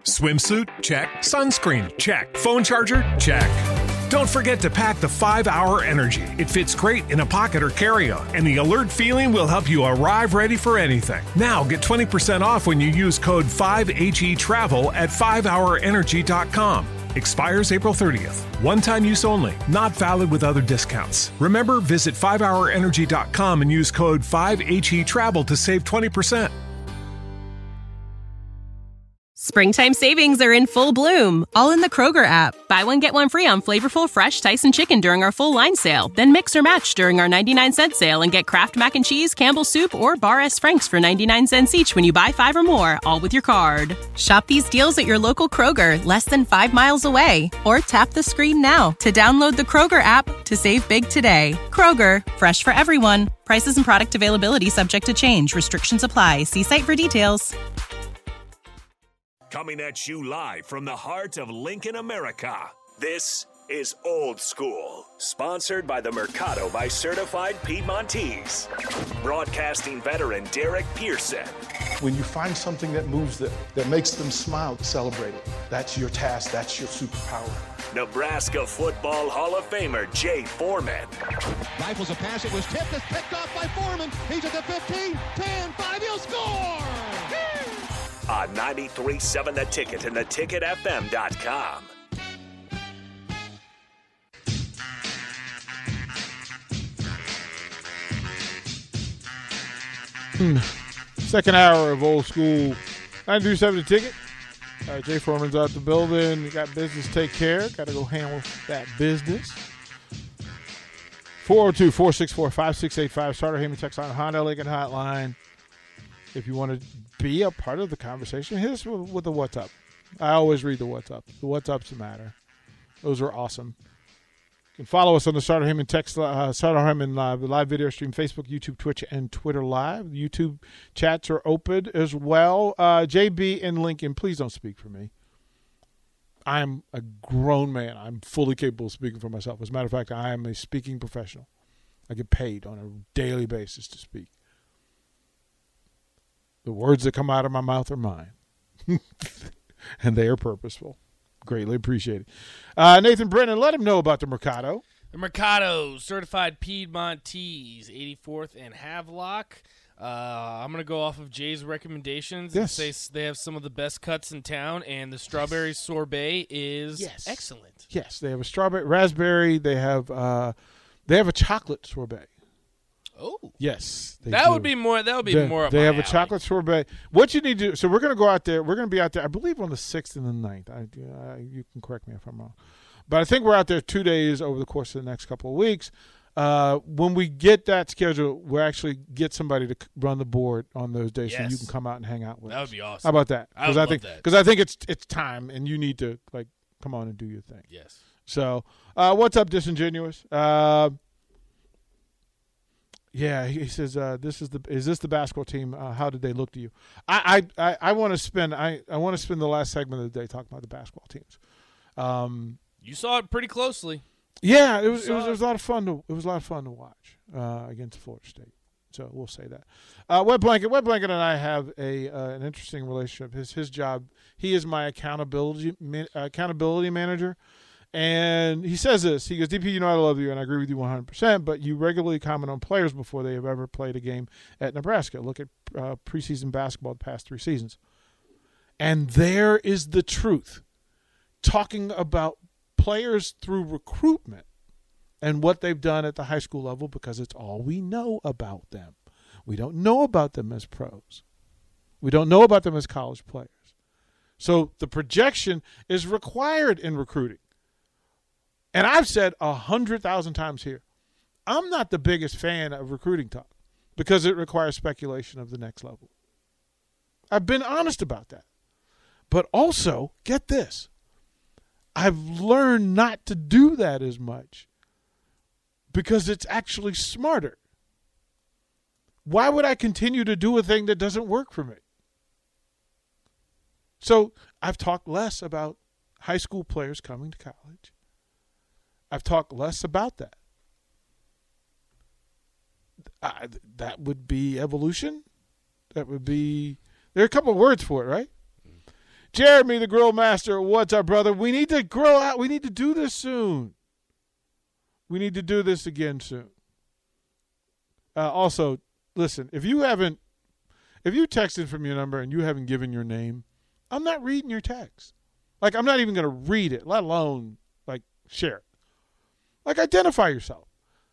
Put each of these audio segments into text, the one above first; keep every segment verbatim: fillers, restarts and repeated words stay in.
Swimsuit? Check. Sunscreen? Check. Phone charger? Check. Don't forget to pack the five hour Energy. It fits great in a pocket or carry-on, and the alert feeling will help you arrive ready for anything. Now get twenty percent off when you use code five H E travel at five hour energy dot com. Expires April thirtieth. One-time use only. Not valid with other discounts. Remember, visit five hour energy dot com and use code five H E travel to save twenty percent. Springtime savings are in full bloom, all in the Kroger app. Buy one, get one free on flavorful, fresh Tyson chicken during our full line sale. Then mix or match during our ninety-nine cent sale and get Kraft Mac and Cheese, Campbell's Soup, or Bar S. Frank's for ninety-nine cents each when you buy five or more, all with your card. Shop these deals at your local Kroger, less than five miles away. Or tap the screen now to download the Kroger app to save big today. Kroger, fresh for everyone. Prices and product availability subject to change. Restrictions apply. See site for details. Coming at you live from the heart of Lincoln, America. This is Old School, sponsored by the Mercado by Certified Piedmontese. Broadcasting veteran Derek Pearson. When you find something that moves them, that makes them smile, celebrate it. That's your task. That's your superpower. Nebraska Football Hall of Famer Jay Foreman. Rifles a pass. It was tipped. It's picked off by Foreman. He's at the fifteen, ten, five. He'll score! On ninety-three point seven The Ticket and the ticket f m dot com. Second hour of Old School. ninety-three point seven The Ticket. Uh, Jay Foreman's out the building. You got business to take care. Got to go handle that business. four oh two, four six four, five six eight five. Starter Heyman text on Honda Lincoln Hotline. If you want to be a part of the conversation, hit us with, with the what's up. I always read the what's up. The what's ups matter. Those are awesome. You can follow us on the Starter Heyman text, uh, Starter Heyman live, the live video stream, Facebook, YouTube, Twitch, and Twitter live. The YouTube chats are open as well. Uh, J B in Lincoln, please don't speak for me. I'm a grown man. I'm fully capable of speaking for myself. As a matter of fact, I am a speaking professional. I get paid on a daily basis to speak. The words that come out of my mouth are mine, and they are purposeful. Greatly appreciated. Uh, Nathan Brennan, let him know about the Mercado. The Mercado, certified Piedmontese, eighty-fourth and Havelock. Uh, I'm going to go off of Jay's recommendations Yes. and say they have some of the best cuts in town, and the strawberry sorbet is Yes. excellent. Yes, they have a strawberry, raspberry. They have uh, they have a chocolate sorbet. Oh, yes, they that do. would be more. That would be They, more. Up they my have alley. a chocolate sorbet. What you need to do. So we're going to go out there. We're going to be out there. I believe on the sixth and the ninth. I, uh, you can correct me if I'm wrong, but I think we're out there two days over the course of the next couple of weeks. Uh, when we get that schedule, we'll actually get somebody to run the board on those days, so Yes. you can come out and hang out with That us. would be awesome. How about that? I would I love think that. because I think it's it's time, and you need to like come on and do your thing. Yes. So, uh, what's up, Disingenuous? Uh, yeah, he he says, uh, "This is the is this the basketball team? Uh, how did they look to you?" I I, I, I want to spend I, I want to spend the last segment of the day talking about the basketball teams. Um, You saw it pretty closely. yeah, it was it Saw was, it it. was a lot of fun to it was a lot of fun to watch uh, against Florida State. So we'll say that. Uh, Wet Blanket, Wet Blanket, and I have a uh, an interesting relationship. His his job, he is my accountability man, accountability manager, and he says this. He goes, "D P, you know I love you, and I agree with you one hundred percent. But you regularly comment on players before they have ever played a game at Nebraska. Look at uh, preseason basketball the past three seasons, and there is the truth. Talking about players through recruitment." And what they've done at the high school level, because it's all we know about them. We don't know about them as pros. We don't know about them as college players. So the projection is required in recruiting. And I've said a hundred thousand times here, I'm not the biggest fan of recruiting talk because it requires speculation of the next level. I've been honest about that. But also, get this, I've learned not to do that as much. Because it's actually smarter. Why would I continue to do a thing that doesn't work for me? So I've talked less about high school players coming to college. I've talked less about that. I, that would be evolution. That would be – there are a couple of words for it, right? Jeremy, the Grill Master, what's up, brother? We need to grill out. We need to do this soon. We need to do this again soon. Uh, also, listen, if you haven't, if you texted from your number and you haven't given your name, I'm not reading your text. Like, I'm not even going to read it, let alone, like, share it. Like, identify yourself.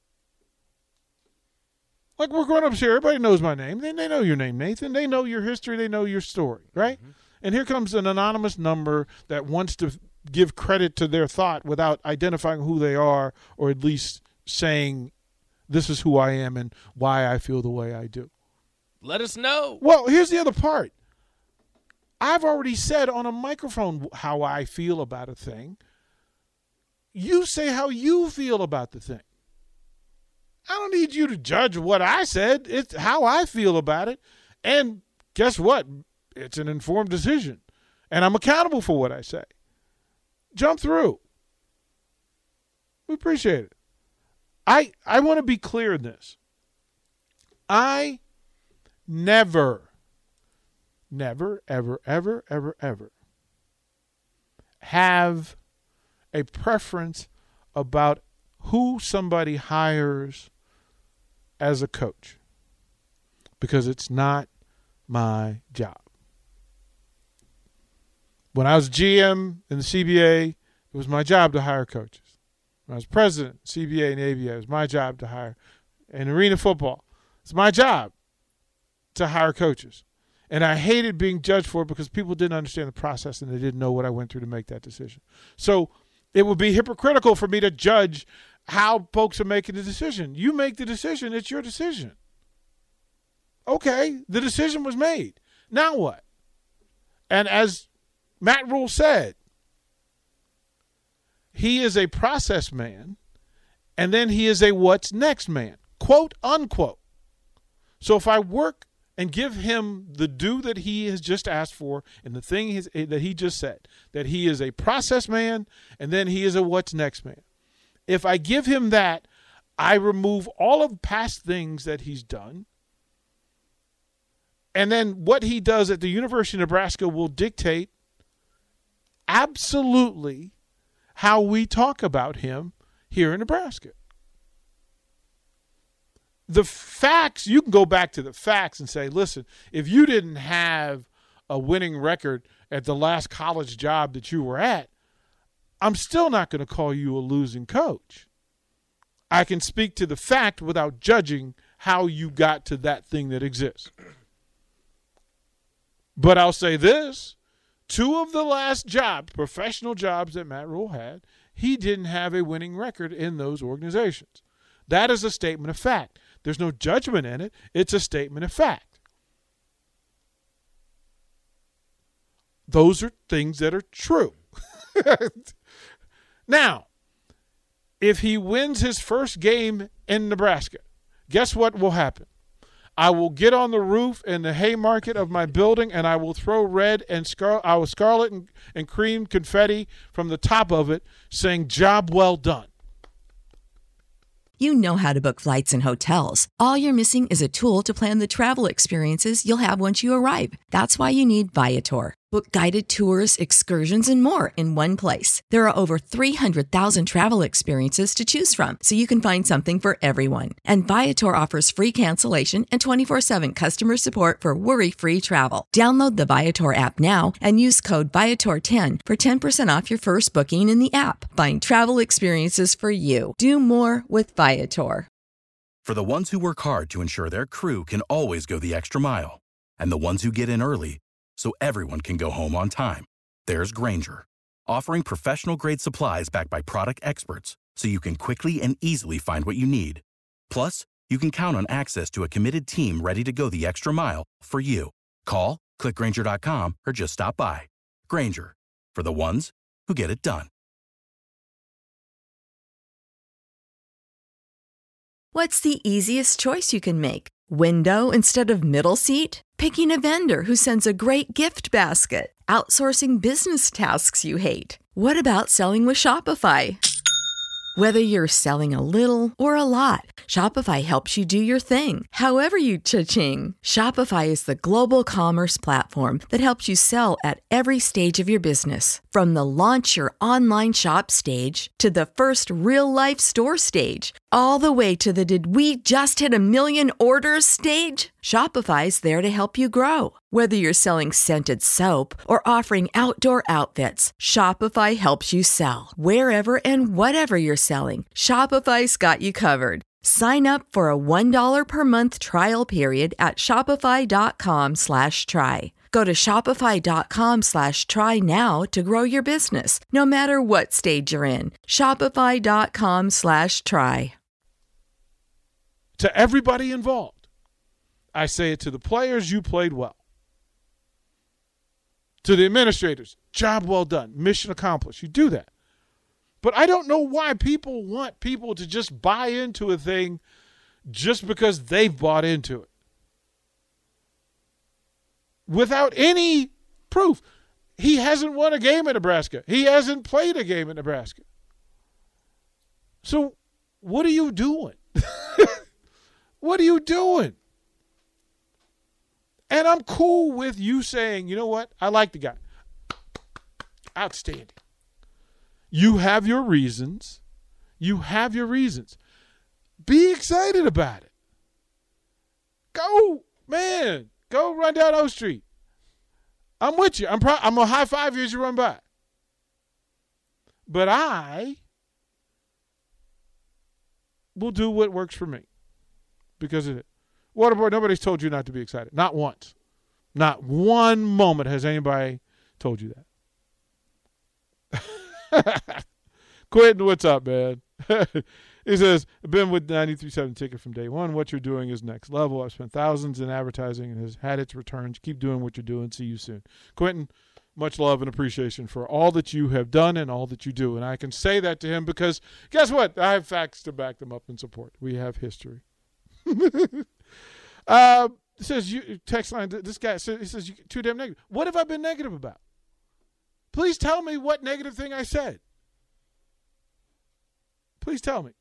Like, we're grown-ups here. Everybody knows my name. They, they know your name, Nathan. They know your history. They know your story, right? Mm-hmm. And here comes an anonymous number that wants to give credit to their thought without identifying who they are, or at least saying, this is who I am and why I feel the way I do. Let us know. Well, here's the other part. I've already said on a microphone how I feel about a thing. You say how you feel about the thing. I don't need you to judge what I said. It's how I feel about it. And guess what? It's an informed decision. And I'm accountable for what I say. Jump through. We appreciate it. I I want to be clear in this. I never, never, ever, ever, ever, ever have a preference about who somebody hires as a coach, because it's not my job. When I was G M in the C B A, it was my job to hire coaches. When I was president, C B A and A B A, it was my job to hire. In arena football, it's my job to hire coaches. And I hated being judged for it because people didn't understand the process and they didn't know what I went through to make that decision. So it would be hypocritical for me to judge how folks are making the decision. You make the decision. It's your decision. Okay, the decision was made. Now what? And as Matt Rule said, he is a process man, and then he is a what's next man, quote, unquote. So if I work and give him the due that he has just asked for and the thing his, that he just said, that he is a process man and then he is a what's next man. If I give him that, I remove all of past things that he's done. And then what he does at the University of Nebraska will dictate absolutely how we talk about him here in Nebraska. The facts, you can go back to the facts and say, listen, if you didn't have a winning record at the last college job that you were at, I'm still not going to call you a losing coach. I can speak to the fact without judging how you got to that thing that exists. But I'll say this, two of the last jobs, professional jobs that Matt Rule had, he didn't have a winning record in those organizations. That is a statement of fact. There's no judgment in it. It's a statement of fact. Those are things that are true. Now, if he wins his first game in Nebraska, guess what will happen? I will get on the roof in the Haymarket of my building and I will throw red and scar- I will scarlet and, and cream confetti from the top of it saying, job well done. You know how to book flights and hotels. All you're missing is a tool to plan the travel experiences you'll have once you arrive. That's why you need Viator. Book guided tours, excursions, and more in one place. There are over three hundred thousand travel experiences to choose from, so you can find something for everyone. And Viator offers free cancellation and twenty-four seven customer support for worry-free travel. Download the Viator app now and use code Viator ten for ten percent off your first booking in the app. Find travel experiences for you. Do more with Viator. For the ones who work hard to ensure their crew can always go the extra mile, and the ones who get in early so everyone can go home on time, there's Grainger, offering professional-grade supplies backed by product experts so you can quickly and easily find what you need. Plus, you can count on access to a committed team ready to go the extra mile for you. Call, click Grainger dot com, or just stop by. Grainger, for the ones who get it done. What's the easiest choice you can make? Window instead of middle seat? Picking a vendor who sends a great gift basket? Outsourcing business tasks you hate? What about selling with Shopify? Whether you're selling a little or a lot, Shopify helps you do your thing, however you cha-ching. Shopify is the global commerce platform that helps you sell at every stage of your business. From the launch your online shop stage to the first real-life store stage, all the way to the did we just hit a million orders stage. Shopify's there to help you grow. Whether you're selling scented soap or offering outdoor outfits, Shopify helps you sell. Wherever and whatever you're selling, Shopify's got you covered. Sign up for a one dollar per month trial period at shopify.com slash try. Go to shopify.com slash try now to grow your business, no matter what stage you're in. Shopify.com slash try. To everybody involved, I say it to the players, you played well. To the administrators, job well done, mission accomplished. You do that. But I don't know why people want people to just buy into a thing just because they've bought into it. Without any proof. He hasn't won a game at Nebraska. He hasn't played a game at Nebraska. So what are you doing? What are you doing? And I'm cool with you saying, you know what? I like the guy. Outstanding. You have your reasons. You have your reasons. Be excited about it. Go, man. Go run down O Street. I'm with you. I'm pro- I'm going to high five you as you run by. But I will do what works for me because of it. Waterboard, nobody's told you not to be excited. Not once. Not one moment has anybody told you that. Quentin, what's up, man? He says, I've been with ninety-three point seven Ticket from day one. What you're doing is next level. I've spent thousands in advertising and has had its returns. Keep doing what you're doing. See you soon. Quentin, much love and appreciation for all that you have done and all that you do. And I can say that to him because guess what? I have facts to back them up and support. We have history. uh, it says, you text line, this guy says, he says, you're too damn negative. What have I been negative about? Please tell me what negative thing I said. Please tell me.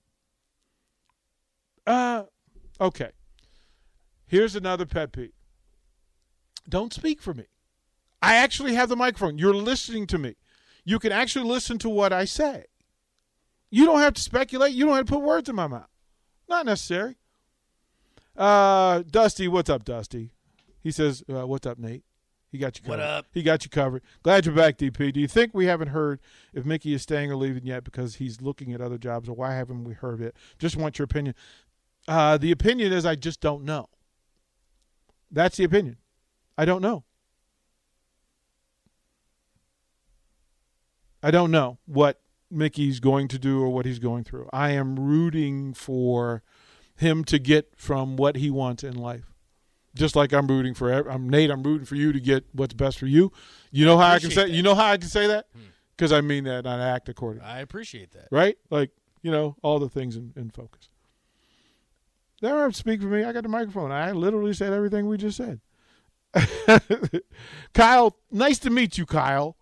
Uh, okay. Here's another pet peeve. Don't speak for me. I actually have the microphone. You're listening to me. You can actually listen to what I say. You don't have to speculate. You don't have to put words in my mouth. Not necessary. Uh, Dusty, what's up, Dusty? He says, uh, what's up, Nate? He got you covered. What up? He got you covered. Glad you're back, D P. Do you think we haven't heard if Mickey is staying or leaving yet because he's looking at other jobs, or why haven't we heard it? Just want your opinion. Uh, the opinion is I just don't know. That's the opinion. I don't know. I don't know what Mickey's going to do or what he's going through. I am rooting for him to get from what he wants in life. Just like I'm rooting for I'm Nate, I'm rooting for you to get what's best for you. You know how I, I can say that. You know how I can say that? Because hmm. I mean that and I act accordingly. I appreciate that. Right? Like, you know, all the things in, in focus. They don't have to speak for me. I got the microphone. I literally said everything we just said. Kyle, nice to meet you, Kyle.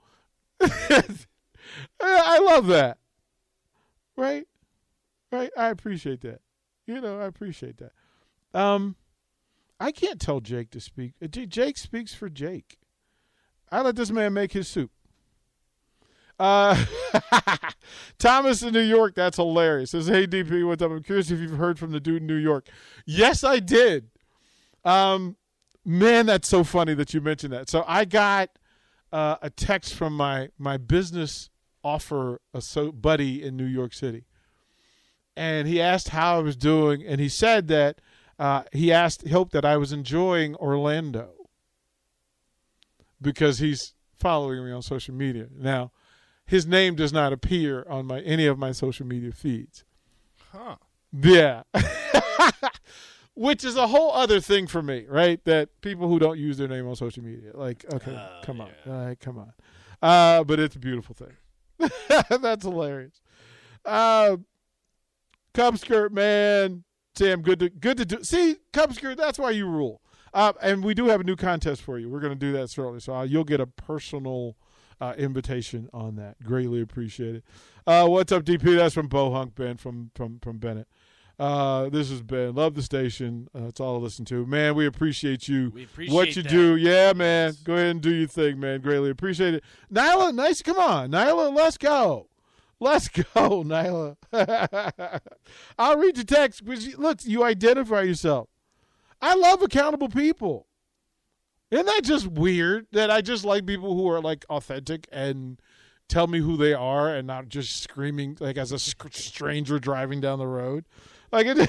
I love that. Right? Right? I appreciate that. You know, I appreciate that. Um, I can't tell Jake to speak. Jake speaks for Jake. I let this man make his soup. Uh, Thomas in New York, that's hilarious. Says, hey, D P, what's up? I'm curious if you've heard from the dude in New York. Yes, I did. Um, man, that's so funny that you mentioned that. So I got uh, a text from my, my business offer a so buddy in New York City. And he asked how I was doing, and he said that uh, he asked, he hoped that I was enjoying Orlando because he's following me on social media. Now, his name does not appear on my any of my social media feeds. Huh. Yeah. Which is a whole other thing for me, right? That people who don't use their name on social media, like, okay, uh, come on. Yeah. All right, come on. Uh, but it's a beautiful thing. That's hilarious. Uh, Cub Skirt, man. Sam, good to good to do. See, Cub Skirt, that's why you rule. Uh, and we do have a new contest for you. We're going to do that shortly. So uh, you'll get a personal uh, invitation on that. Greatly appreciate it. Uh, what's up, D P? That's from Bo Hunk Ben from from from Bennett. Uh, this is Ben. Love the station. Uh, that's all I listen to. Man, we appreciate you. We appreciate what you that. do. Yeah, man. Go ahead and do your thing, man. Greatly appreciate it. Nyla, nice. Come on, Nyla. Let's go. Let's go, Nyla. I'll read your text. Look, you identify yourself. I love accountable people. Isn't that just weird that I just like people who are like authentic and tell me who they are and not just screaming like as a stranger driving down the road? Like, it,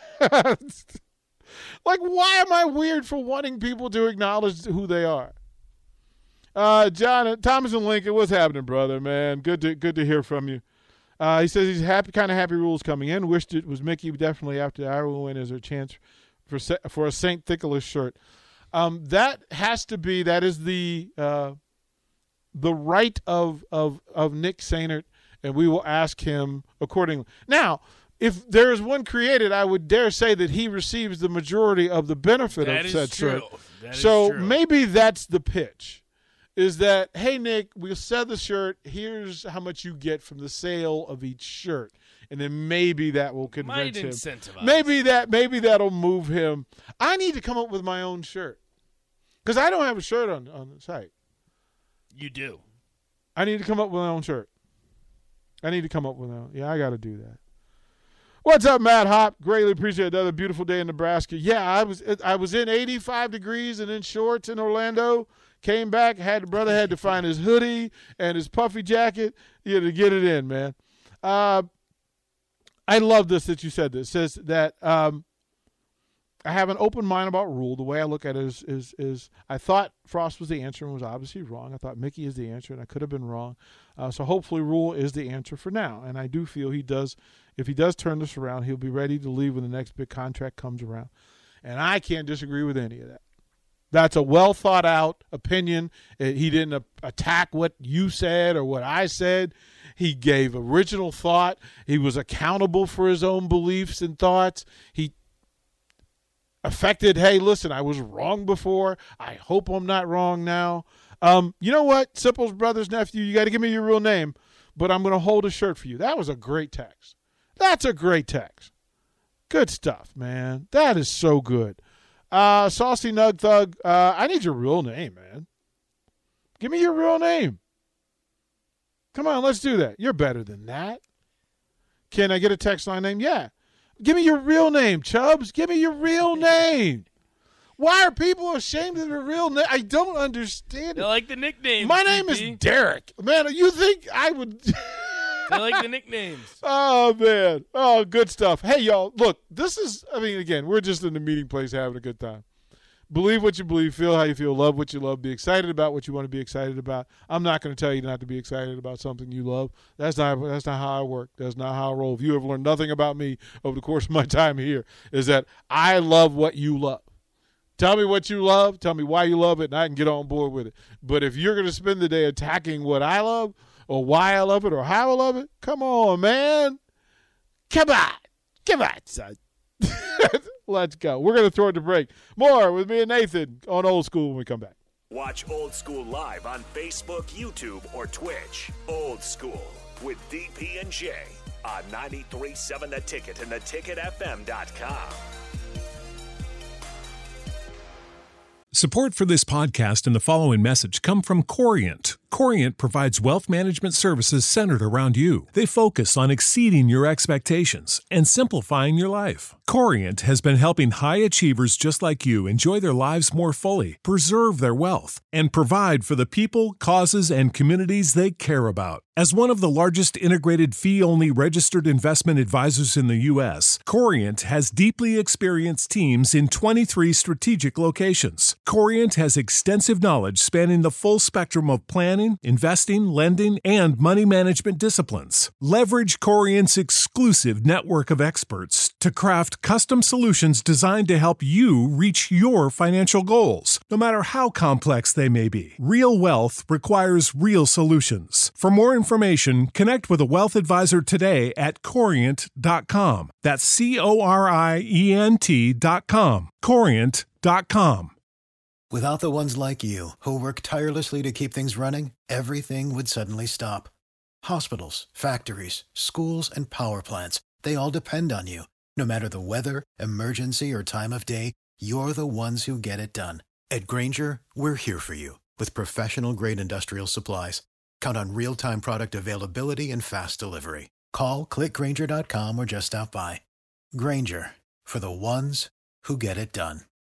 like, why am I weird for wanting people to acknowledge who they are? Uh, John, Thomas and Lincoln, what's happening, brother, man? Good to good to hear from you. Uh, he says he's happy, kind of happy Rule's coming in. Wished it was Mickey. Definitely after the Iowa win is there a chance for for a Saint Nicholas shirt. Um, that has to be that is the uh, the right of of of Nick Sainert, and we will ask him accordingly. Now, if there is one created, I would dare say that he receives the majority of the benefit That of said is true. shirt. That is so true. maybe that's the pitch. Is that, hey, Nick, we'll sell the shirt. Here's how much you get from the sale of each shirt. And then maybe that will convince Might him. incentivize. Maybe that maybe that'll move him. I need to come up with my own shirt. Because I don't have a shirt on, on the site. You do. I need to come up with my own shirt. I need to come up with my own. Yeah, I got to do that. What's up, Matt Hop? Greatly appreciate another beautiful day in Nebraska. Yeah, I was I was in eighty-five degrees and in shorts in Orlando. Came back, had the brother had to find his hoodie and his puffy jacket, you know, to get it in, man. Uh, I love this that you said this. It says that um, I have an open mind about Rule. The way I look at it is, is, is I thought Frost was the answer and was obviously wrong. I thought Mickey is the answer, and I could have been wrong. Uh, so hopefully Rule is the answer for now. And I do feel he does. If he does turn this around, he'll be ready to leave when the next big contract comes around. And I can't disagree with any of that. That's a well-thought-out opinion. He didn't attack what you said or what I said. He gave original thought. He was accountable for his own beliefs and thoughts. He affected, hey, listen, I was wrong before. I hope I'm not wrong now. Um, you know what, Simple's brother's nephew, you got to give me your real name, but I'm going to hold a shirt for you. That was a great text. That's a great text. Good stuff, man. That is so good. Uh, Saucy Nug Thug, uh, I need your real name, man. Give me your real name. Come on, let's do that. You're better than that. Can I get a text line name? Yeah. Give me your real name, Chubbs. Give me your real name. Why are people ashamed of their real name? I don't understand They it. like the nicknames. My name D P. is Derek. Man, you think I would... They like the nicknames. Oh, man. Oh, good stuff. Hey, y'all, look, this is, I mean, again, we're just in the meeting place having a good time. Believe what you believe, feel how you feel, love what you love, be excited about what you want to be excited about. I'm not going to tell you not to be excited about something you love. That's not that's not how I work. That's not how I roll. If you have learned nothing about me over the course of my time here, is that I love what you love. Tell me what you love. Tell me why you love it, and I can get on board with it. But if you're going to spend the day attacking what I love or why I love it or how I love it, come on, man. Come on. Come on, son. Let's go. We're going to throw it to break. More with me and Nathan on Old School when we come back. Watch Old School live on Facebook, YouTube, or Twitch. Old School with D P and J on ninety-three point seven The Ticket and the ticket f m dot com. Support for this podcast and the following message come from Corient. Corient provides wealth management services centered around you. They focus on exceeding your expectations and simplifying your life. Corient has been helping high achievers just like you enjoy their lives more fully, preserve their wealth, and provide for the people, causes, and communities they care about. As one of the largest integrated fee-only registered investment advisors in the U S, Corient has deeply experienced teams in twenty-three strategic locations. Corient has extensive knowledge spanning the full spectrum of planning, investing, lending, and money management disciplines. Leverage Corient's exclusive network of experts to craft custom solutions designed to help you reach your financial goals, no matter how complex they may be. Real wealth requires real solutions. For more information, connect with a wealth advisor today at corient dot com. That's C O R I E N T dot com. corient dot com. Without the ones like you, who work tirelessly to keep things running, everything would suddenly stop. Hospitals, factories, schools, and power plants, they all depend on you. No matter the weather, emergency, or time of day, you're the ones who get it done. At Grainger, we're here for you with professional-grade industrial supplies. Count on real-time product availability and fast delivery. Call, click Grainger dot com, or just stop by. Grainger, for the ones who get it done.